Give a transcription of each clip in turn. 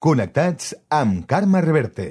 Connectats amb Carme Reverte.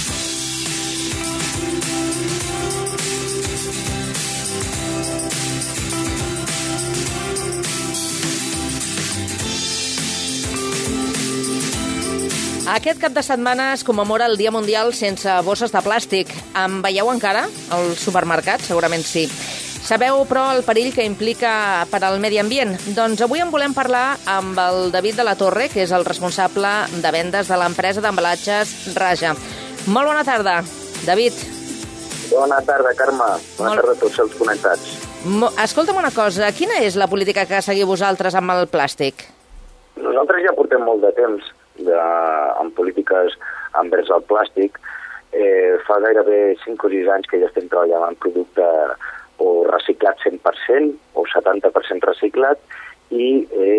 Aquest cap de setmana es commemora el Dia Mundial sense bosses de plàstic. En veieu encara al supermercat? Segurament sí. Sabeu, però, el perill que implica per al medi ambient? Doncs avui en volem parlar amb el David de la Torre, que és el responsable de vendes de l'empresa d'embalatges Raja. Molt bona tarda, David. Bona tarda, Carme. Bona tarda a tots els connectats. Escolta'm una cosa, quina és la política que seguiu vosaltres amb el plàstic? Nosaltres ja portem molt de temps amb polítiques envers el plàstic. Fa gairebé 5 o 6 anys que ja estem treballant en producte o reciclat 100% o 70% reciclat i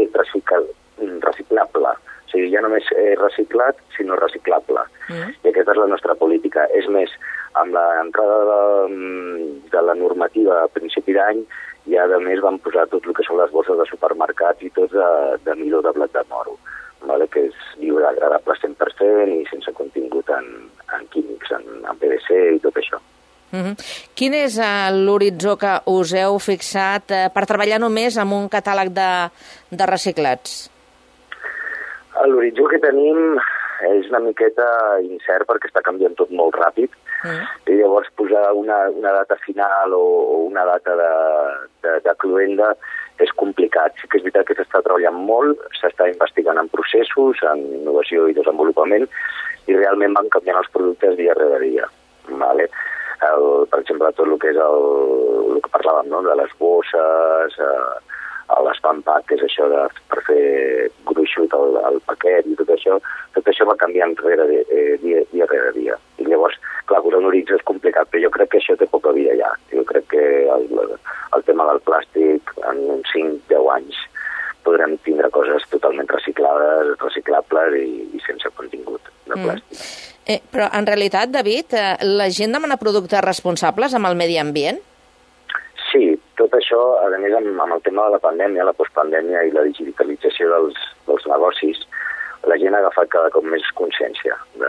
reciclable. O sigui, ja només reciclat, sinó reciclable. I aquesta és la nostra política. És més, amb l'entrada de la normativa a principi d'any, ja a més van posar tot el que són les bosses de supermercat i tots de midó de blat de moro, que és biodegradable 100% i sense contingut en químics, en PVC i tot això. Quin és l'horitzó que us heu fixat per treballar només amb un catàleg de reciclats? L'horitzó que tenim és una miqueta incert perquè està canviant tot molt ràpid i llavors posar una data final o una data de cloenda és complicat. Sí que és veritat que s'està treballant molt, s'està investigant en processos, en innovació i desenvolupament i realment van canviant els productes dia rere dia. Vale? Per exemple, tot el que és el que parlàvem, no? De les bosses, l'spam pack, que és això per fer gruixut el paquet i tot això va canviant dia rere dia. I llavors, clar, posar un horitzó és complicat, però jo crec que això té poca vida ja. Jo crec que el tema del plàstic, en uns 5-10 anys, podrem tindre coses totalment reciclades, reciclables i sense contingut de plàstic. Però, en realitat, David, la gent demana productes responsables amb el medi ambient? Sí, tot això, a més, amb el tema de la pandèmia, la postpandèmia i la digitalització dels negocis, la gent ha agafat cada cop més consciència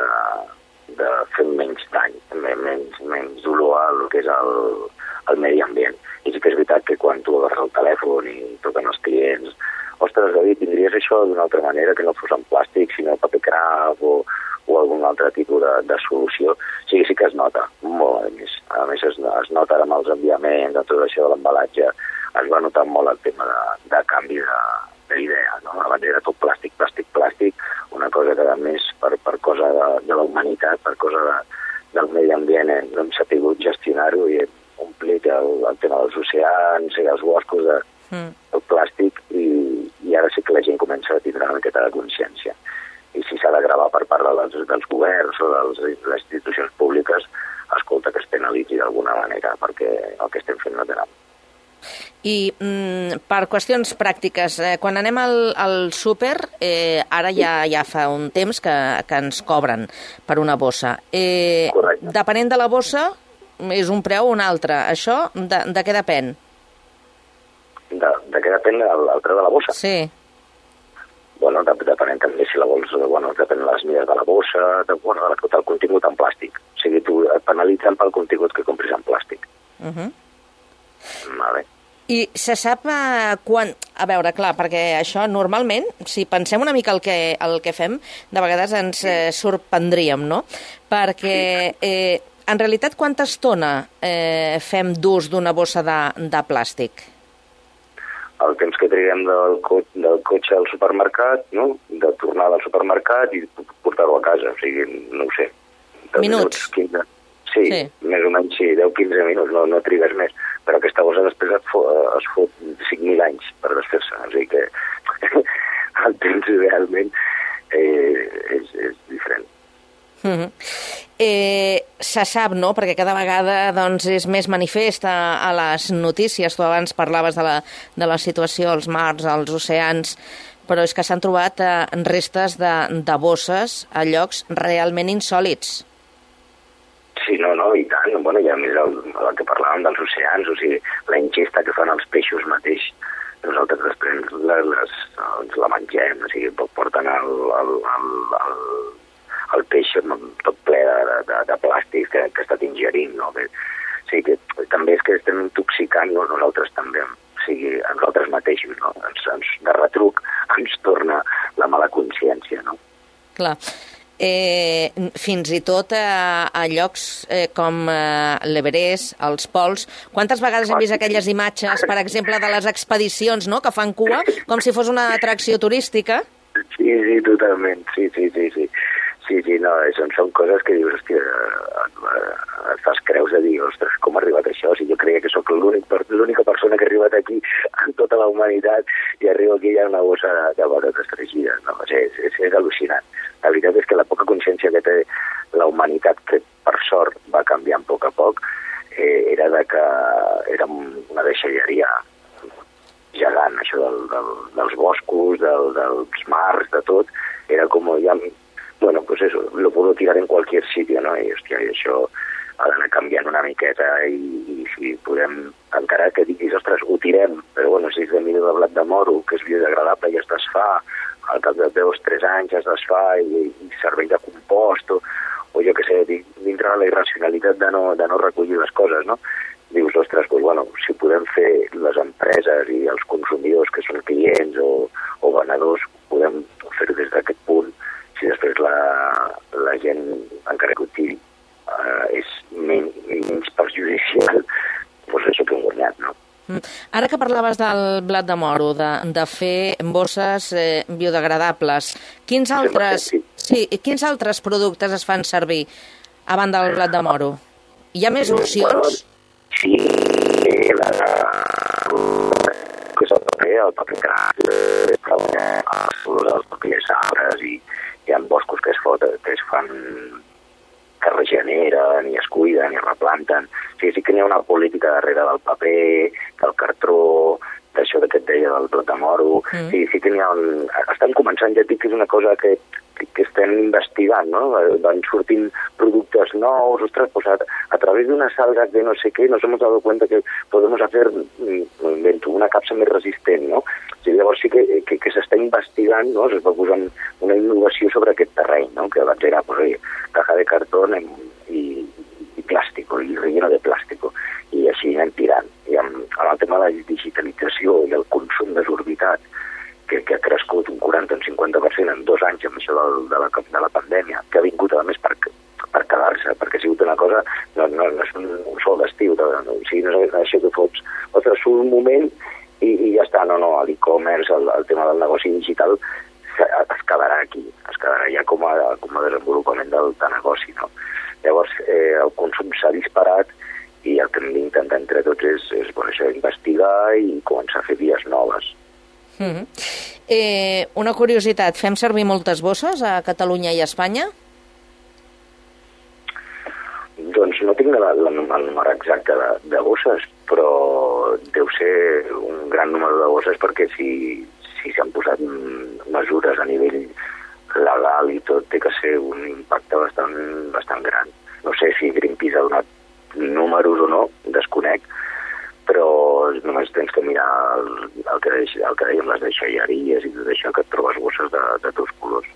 de fer menys dany, menys dolor al que és el medi ambient. I sí que és veritat que quan tu agafes el telèfon i toquen els clients, ostres, David, tindries això d'una altra manera que no fos en plàstic, sinó paper crap o algun altre tipus de solució, sí que es nota molt més. A més, es nota amb els enviaments, de tot això de l'embalatge, es va notar molt el tema de canvi d'idea, no? Abans era tot plàstic, una cosa que a més per cosa de la humanitat, per cosa del medi ambient, no hem sabut gestionar-ho i hem omplit el tema dels oceans i els boscos del plàstic i ara sí que la gent comença a tindre una miqueta de consciència. I si s'ha de gravar per part dels governs o de les institucions públiques, escolta, que es penalitzi d'alguna manera, perquè el que estem fent no té nom. I per qüestions pràctiques, quan anem al súper, ara ja fa un temps que ens cobren per una bossa. Depenent de la bossa, és un preu o un altre. Això de què depèn? De què depèn el preu de la bossa? Sí. Bueno, depenent també si la vols, depèn de les mides de la bossa, del contingut en plàstic. O sigui, tu et penalitzen pel contingut que compris en plàstic. Vale. I se sap quan... A veure, clar, perquè això normalment, si pensem una mica el que fem, de vegades ens sorprendríem, no? Perquè en realitat quanta estona fem d'ús d'una bossa de plàstic? El temps que triguem del cotxe al supermercat, no? De tornar del supermercat i portar-ho a casa, o sigui, no ho sé. Minuts? 15. Sí, més o menys sí, 10-15 minuts, no trigues més. Però aquesta bossa després es fot 5.000 anys per desfer-se, o sigui que el temps realment és diferent. Se sap, no?, perquè cada vegada doncs, és més manifest a les notícies. Tu abans parlaves de la situació als mars, als oceans, però és que s'han trobat restes de bosses a llocs realment insòlits. Sí, no, i tant. Bueno, i a més el que parlàvem dels oceans, o sigui, la ingesta que fan els peixos mateix, nosaltres després la mengem, o sigui, porten de plàstic que ha estat ingerint, no? Sí, que també és que estem intoxicant, no? Nosaltres també, o sigui, a nosaltres mateixos, no? De retruc ens torna la mala consciència, no? Clar. Fins i tot a llocs com l'Everest, els pols. Quantes vegades hem vist aquelles imatges, per exemple, de les expedicions, no?, que fan cua, com si fos una atracció turística? Sí, totalment, sí. Sí, no, són coses que dius, hòstia, et fas creus de dir, ostres, com ha arribat això? Si jo creia que sóc l'única persona que ha arribat aquí en tota la humanitat i arribo aquí i hi ha una bossa de patates fregides, no? És al·lucinant. La veritat és que la poca consciència que té la humanitat, que per sort va canviant a poc, era de que era una deixalleria gegant, això dels boscos, dels mars, de tot, era com ja... Bueno, pues eso, lo puedo tirar en cualquier sitio, ¿no? I, hòstia, i això ha d'anar canviant una miqueta i si podem, encara que diguis, ostres, ho tirem, però bueno, si és de mida de blat de moro, que és biodegradable i es desfà, al cap de 2 o 3 anys es desfà i serveix de compost, o jo què sé, dintre de la irracionalitat de no recollir les coses, no? Dius, ostres, doncs, bueno, si podem fer les empreses i els consumidors que són clients o venedors, podem fer-ho des d'aquest punt. Si després la gent, encara que ho tiri, és menys perjudicial, doncs això que hem guanyat, no? Ara que parlaves del blat de moro, de fer bosses biodegradables, quins altres productes es fan servir a banda del blat de moro? Hi ha més opcions? Sí, que és el paper craft, els papers arbres i hi ha boscos que es fan, que regeneren i es cuiden i replanten. Sí que n'hi ha una política darrere del paper, del cartró, d'això que et deia del blat de moro. Sí que n'hi ha estan començant, ja et dic que és una cosa que estem investigant, no? Van sortint productes nous, ostres, pues a través d'unas algas de no sé qué nos hemos dado cuenta que podemos hacer una capsa més resistent, no? I llavors sí que s'està investigant, no? Es va posant una innovació sobre aquest terreny, no? Que abans era, pues, oye, caja de cartón i plàstico, i relleno de plàstico, i així anem tirant. I amb el tema de la digitalització i el consum desorbitat, que ha crescut un 40 o un 50% en 2 anys amb això de la pandèmia, que ha vingut a més per quedar-se, perquè ha sigut una cosa, no és un sol d'estiu, o sigui, no és això que fots, ostres, un moment i ja està, no, l'e-commerce, el tema del negoci digital es quedarà aquí, es quedarà ja com a desenvolupament de negoci, no? Llavors, el consum s'ha disparat i el que hem d'intentar entre tots és això, investigar i començar a fer vies noves. Una curiositat, fem servir moltes bosses a Catalunya i a Espanya? Doncs no tinc el número exacte de bosses, però deu ser un gran número de bosses perquè si s'han posat mesures a nivell legal i tot, té que ser un impacte bastant gran. No sé si Greenpeace ha donat números o no, desconec, però només tens que mirar el que deien les deixalleries i tot això, que et trobes bosses de tots colors.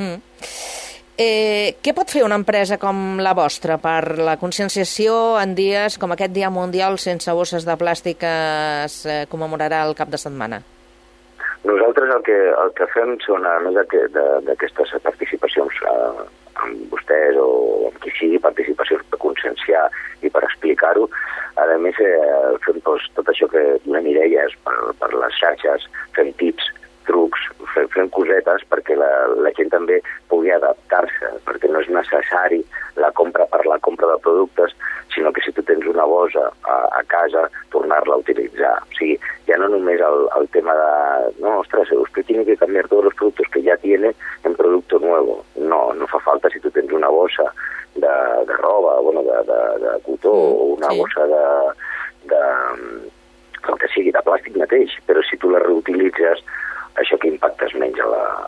Què pot fer una empresa com la vostra per la conscienciació en dies com aquest Dia Mundial sense bosses de plàstic que es commemorarà el cap de setmana? Nosaltres el que fem són, a més d'aquestes participacions amb vostès o amb qui sigui, participacions per conscienciar i per explicar-ho, a més fem tot això que donem idees per les xarxes, fem tips, trucs, fem cosetes perquè la gent també pugui adaptar-se, perquè no és necessari la compra per la compra de productes, sinó que si tu tens una bossa a casa, tornar-la a utilitzar. O sigui, ja no només el tema de, no, ostres, usted tiene que cambiar todos los productos que ya tiene en producto nuevo. No fa falta si tu tens una bossa de roba, bueno, de cotó, o una bossa el que sigui, de plàstic mateix, però si tu la reutilitzes, això que impactes menys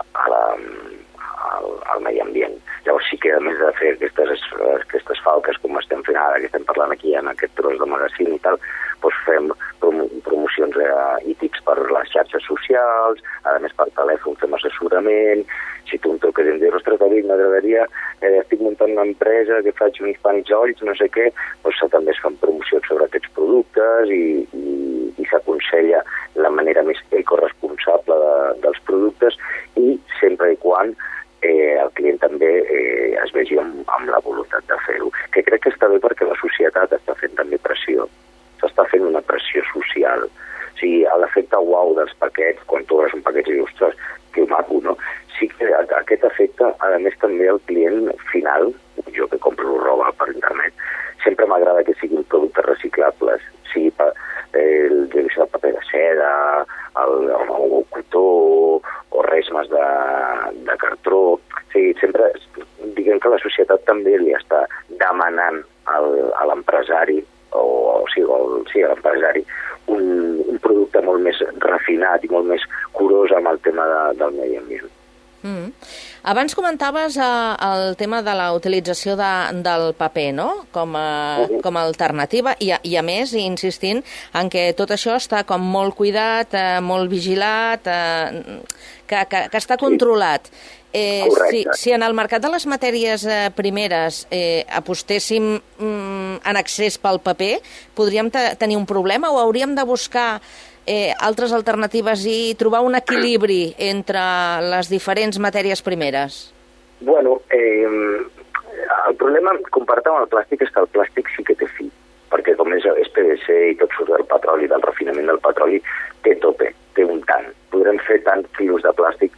al medi ambient. Llavors sí que a més de fer aquestes falques com estem fent ara, que estem parlant aquí en aquest tros de magazín i tal, doncs fem promocions i tips per les xarxes socials, a més per telèfon fem assessorament. Si tu em truques i em dius, ostres, David, m'agradaria, estic muntant una empresa que faig uns pans olls, no sé què, doncs també es fan promocions sobre aquests productes i s'aconsella la manera més ecoresponsable dels productes i sempre i quan el client també es vegi amb la voluntat de fer-ho. Que crec que està bé perquè la societat està fent també pressió. S'està fent una pressió social. O sigui, l'efecte uau dels paquets, quan tu obres un paquet i dius, ostres, que maco, no? Sí que aquest efecte, a més també el client final, jo que compro roba per internet, sempre m'agrada que siguin productes reciclables, sigui el paper de seda, el cotó o resmes de cartró. O sigui, sempre diguem que la societat també li està demanant a l'empresari a l'empresari un producte molt més refinat i molt més curós amb el tema del medi ambient. Abans comentaves el tema de la utilització del paper, no? Com a alternativa i a més insistint en que tot això està com molt cuidat, molt vigilat, que està controlat. Si en el mercat de les matèries primeres apostéssim en excés pel paper, podríem tenir un problema o hauríem de buscar altres alternatives i trobar un equilibri entre les diferents matèries primeres? Bueno, el problema comparat amb el plàstic és que el plàstic sí que té fi, perquè com és PVC i tot surt del petroli, del refinament del petroli, té tope, té un tant. Podrem fer tants quilos de plàstic.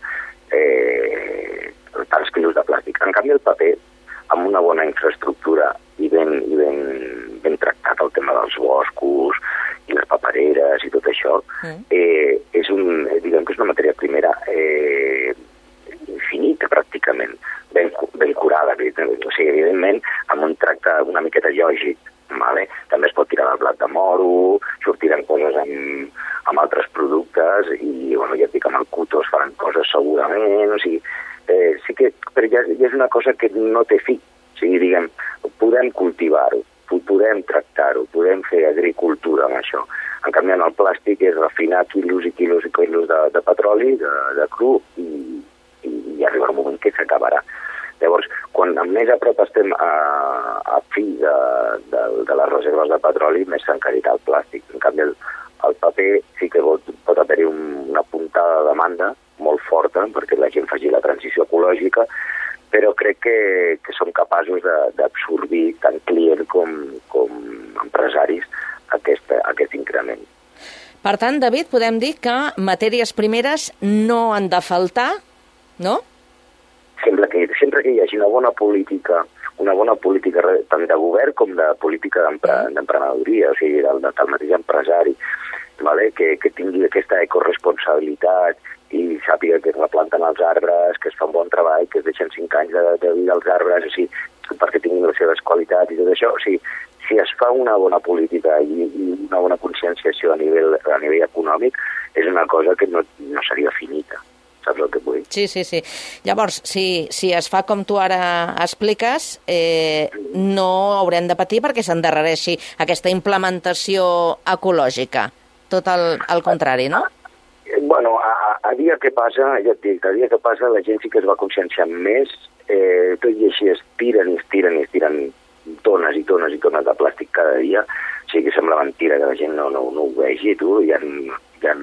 En canvi, el paper, amb una bona infraestructura i ben tractat el tema dels boscos i les papereres i tot això, és una matèria primera infinita, pràcticament, ben curada. O sigui, evidentment, amb un tracte una miqueta lògic. Vale? També es pot tirar del blat de moro, sortiran coses amb altres productes i, bueno, ja et dic, amb el cotó es faran coses segurament, o sigui, sí que, però ja és una cosa que no té fi. O sigui, diguem, podem cultivar-ho, podem tractar-ho, podem fer agricultura amb això. En canvi, en el plàstic és refinar quilos i quilos i quilos de petroli, de cru, i arriba un moment que s'acabarà. Llavors, quan més a prop estem a fi de les reserves de petroli, més s'encarirà el plàstic. En canvi, el paper sí que pot haver-hi una puntada de demanda molt forta perquè la gent faci la transició ecològica, però crec que som capaços d'absorbir tant client com empresaris aquest increment. Per tant, David, podem dir que matèries primeres no han de faltar, no? Sempre que hi hagi una bona política tant de govern com de política d'emprenedoria, o sigui, del mateix empresari, vale? Que tingui aquesta ecoresponsabilitat i sàpiga que es replanten els arbres, que es fa un bon treball, que es deixen 5 anys de vida als arbres, o sigui, perquè tinguin les seves qualitats i tot això. O sigui, si es fa una bona política i una bona conscienciació a nivell econòmic, és una cosa que no seria finita. Saps el que vull dir? Sí. Llavors, si es fa com tu ara expliques, no haurem de patir perquè s'endarrereixi aquesta implementació ecològica. Tot el contrari, no? Bueno, a dia que passa, ja et dic, la gent sí que es va conscienciar més, tot i així es tiren tones i tones i tones de plàstic cada dia, o sigui que sembla mentira que la gent no ho vegi, tu, hi ha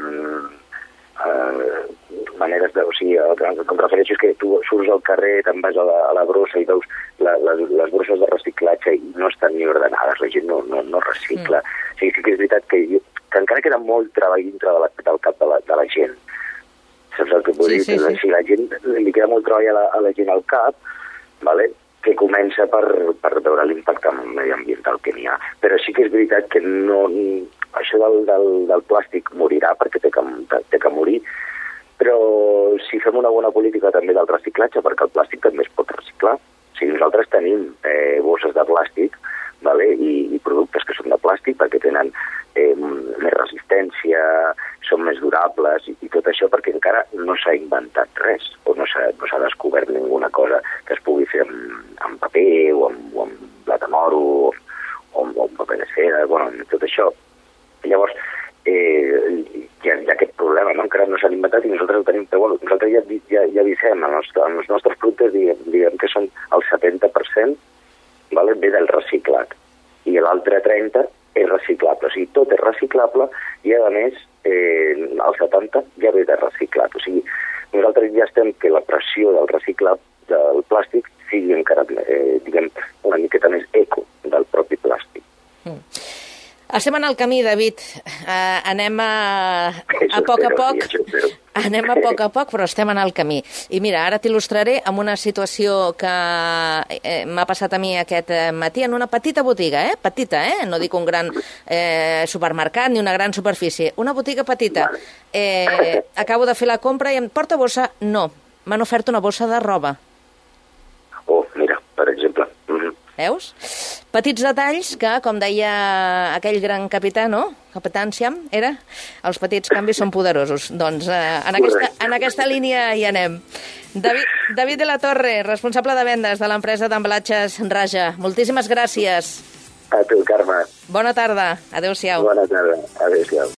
maneres de... O sigui, el que em refereixo és que tu surts al carrer, te'n vas a la brossa i veus les brosses de reciclatge i no estan ni ordenades, la gent no recicla. O sigui, sí que és veritat que encara queda molt treball dintre del cap de la gent. Saps el que vull dir? Sí. Si la gent li queda molt treball a la gent al cap, vale? Que comença per veure l'impacte mediambiental que n'hi ha. Però sí que és veritat que això del plàstic morirà perquè té que morir, però si fem una bona política també del reciclatge, perquè el plàstic també es pot reciclar. O sigui, nosaltres tenim bosses de plàstic, vale? I productes que són de plàstic perquè tenen més resistència, són més durables i tot això perquè encara no s'ha inventat res o no s'ha descobert ninguna cosa que es pugui fer amb paper o amb blat de moro o amb paper de seda, bueno, tot això. Llavors, hi ha aquest problema, no? Encara no s'han inventat i nosaltres ho tenim, però bueno, nosaltres ja avisem els nostres productes, diguem que són el 70%, vale? Ve del reciclat, i l'altre 30% és reciclable, o sigui, tot és reciclable i a més el 70% ja ve de reciclat, o sigui, nosaltres ja estem que la pressió del reciclat del plàstic sigui encara, diguem, una miqueta més eco del propi plàstic. Estem en el camí, David. Anem a poc a poc. Anem a poc, però estem en el camí. I mira, ara t'il·lustraré amb una situació que m'ha passat a mi aquest matí en una petita botiga, petita, no dic un gran supermercat ni una gran superfície, una botiga petita. Acabo de fer la compra i em porta bossa? No, m'han ofert una bossa de roba. Oh, mira, per exemple. Veus? Petits detalls que, com deia aquell gran capità, no? Capità Anciam, era? Els petits canvis són poderosos. Doncs en aquesta línia hi anem. David de la Torre, responsable de vendes de l'empresa d'embalatges Raja. Moltíssimes gràcies. A tu, Carme. Bona tarda. Adéu-siau. Bona tarda. Adéu-siau.